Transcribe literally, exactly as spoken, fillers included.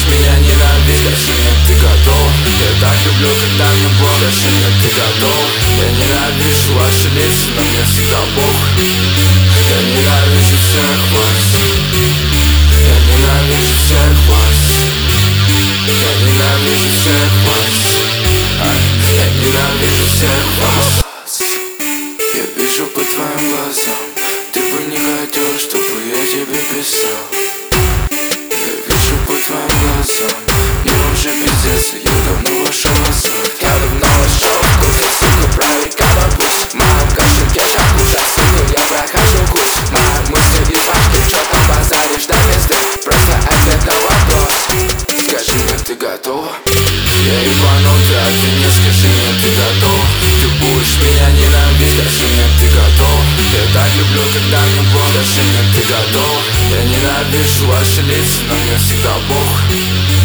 меня ненавидеть, скажи мне, ты готов? Я так люблю, когда мне плохо, скажи мне, ты готов? Я ненавижу ваши лица, но мне всегда похуй. Я ненавижу всех вас. Я ненавижу всех вас. Я ненавижу всех вас. Я ненавижу всех вас. Я вижу по твоим глазам, ты бы не хотел, чтобы я тебе писал. Я вижу по твоим глазам, мне уже пиздец, и я давно вошел в азарт. Я давно вошел в курс, сука, правый кабабус. В моем кошельке шакуша, сука, я прохожу курс. Мои мысли из башки, чё там базаришь до пизды? Просто ответ на вопрос, скажи мне, ты готова? Я ебанутый, а ты не скажи мне, ты готов? Ты будешь меня ненавидеть, скажи мне, ты готов? Я так люблю, когда мне плохо, скажи мне, ты готов? Я ненавижу ваши лица, но мне всегда похуй.